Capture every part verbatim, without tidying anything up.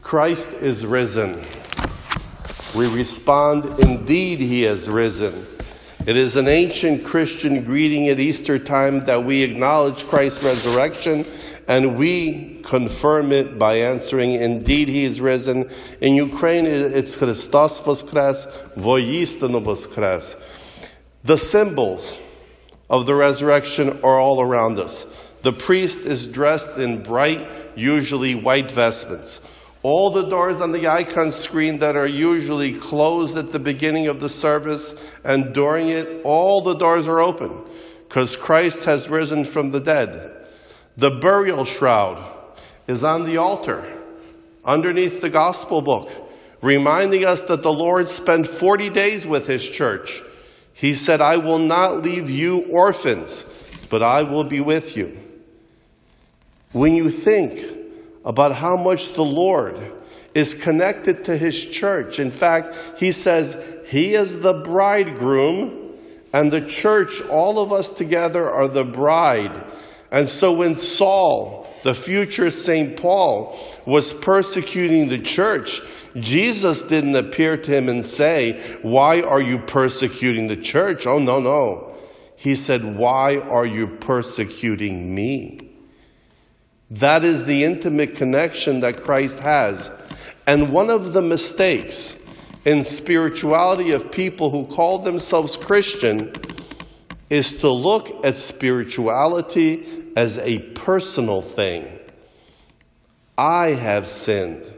Christ is risen. We respond, indeed he has risen. It is an ancient Christian greeting at Easter time that we acknowledge Christ's resurrection, and we confirm it by answering, indeed he is risen. In Ukraine, it's Christos voskres, voistinu voskres. The symbols of the resurrection are all around us. The priest is dressed in bright, usually white vestments. All the doors on the icon screen that are usually closed at the beginning of the service and during it, all the doors are open because Christ has risen from the dead. The burial shroud is on the altar underneath the gospel book, reminding us that the Lord spent forty days with his church. He said, I will not leave you orphans, but I will be with you. When you think about how much the Lord is connected to his church. In fact, he says he is the bridegroom and the church, all of us together, are the bride. And so when Saul, the future Saint Paul, was persecuting the church, Jesus didn't appear to him and say, why are you persecuting the church? Oh, no, no. He said, why are you persecuting me? That is the intimate connection that Christ has. And one of the mistakes in spirituality of people who call themselves Christian is to look at spirituality as a personal thing. I have sinned.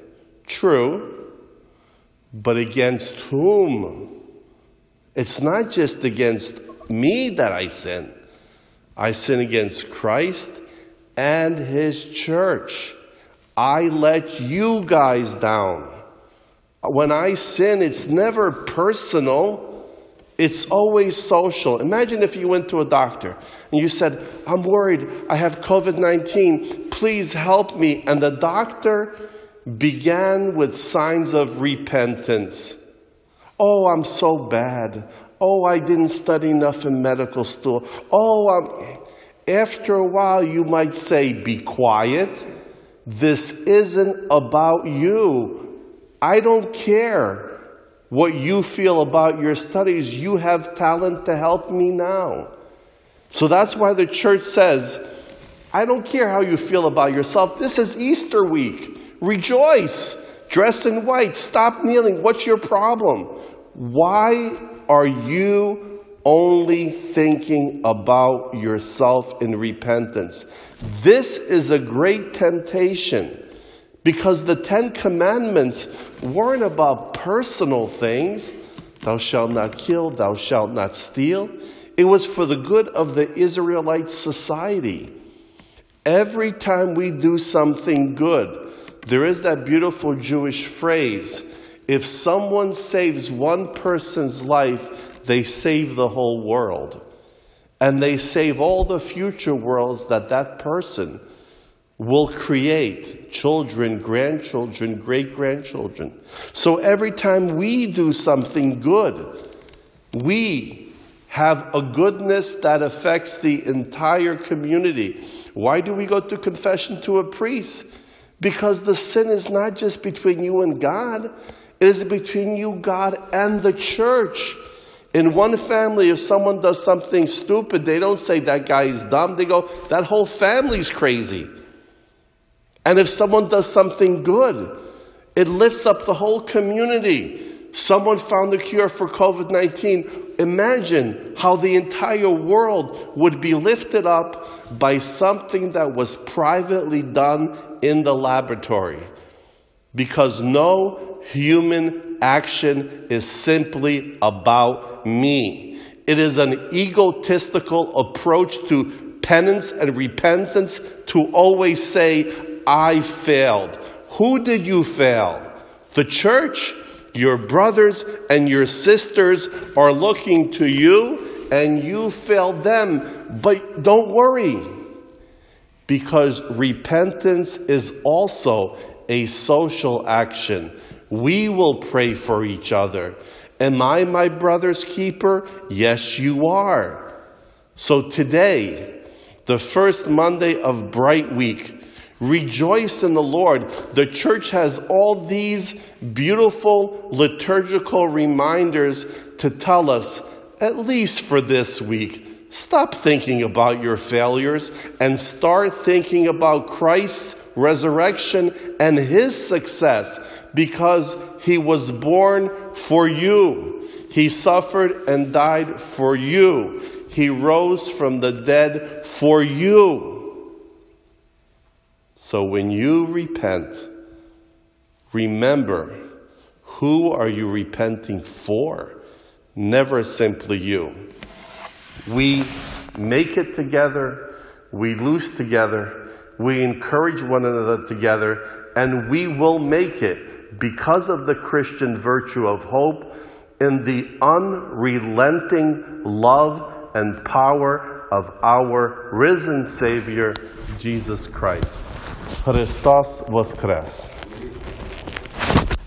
True. But against whom? It's not just against me that I sin. I sin against Christ and his church. I let you guys down. When I sin, it's never personal. It's always social. Imagine if you went to a doctor and you said, I'm worried, I have covid nineteen, please help me. And the doctor began with signs of repentance. Oh, I'm so bad. Oh, I didn't study enough in medical school. Oh, I'm... After a while, you might say, be quiet. This isn't about you. I don't care what you feel about your studies. You have talent to help me now. So that's why the church says, I don't care how you feel about yourself. This is Easter week. Rejoice. Dress in white. Stop kneeling. What's your problem? Why are you only thinking about yourself in repentance? This is a great temptation because the Ten Commandments weren't about personal things. Thou shalt not kill, thou shalt not steal. It was for the good of the Israelite society. Every time we do something good, there is that beautiful Jewish phrase, if someone saves one person's life, they save the whole world. And they save all the future worlds that that person will create. Children, grandchildren, great-grandchildren. So every time we do something good, we have a goodness that affects the entire community. Why do we go to confession to a priest? Because the sin is not just between you and God. It is between you, God, and the church. In one family, if someone does something stupid, they don't say that guy is dumb. They go, that whole family's crazy. And if someone does something good, it lifts up the whole community. Someone found the cure for covid nineteen. Imagine how the entire world would be lifted up by something that was privately done in the laboratory. Because no human action is simply about me. It is an egotistical approach to penance and repentance to always say, I failed. Who did you fail? The church, your brothers and your sisters are looking to you and you failed them. But don't worry, because repentance is also a social action. We will pray for each other. Am I my brother's keeper? Yes, you are. So today, the first Monday of Bright Week, Rejoice in the Lord. The church has all these beautiful liturgical reminders to tell us, at least for this week, stop thinking about your failures and start thinking about Christ's resurrection and his success, because he was born for you. He suffered and died for you. He rose from the dead for you. So when you repent, remember, who are you repenting for? Never simply you. We make it together, we lose together, we encourage one another together, and we will make it because of the Christian virtue of hope in the unrelenting love and power of our risen Savior, Jesus Christ. Christos Voskres.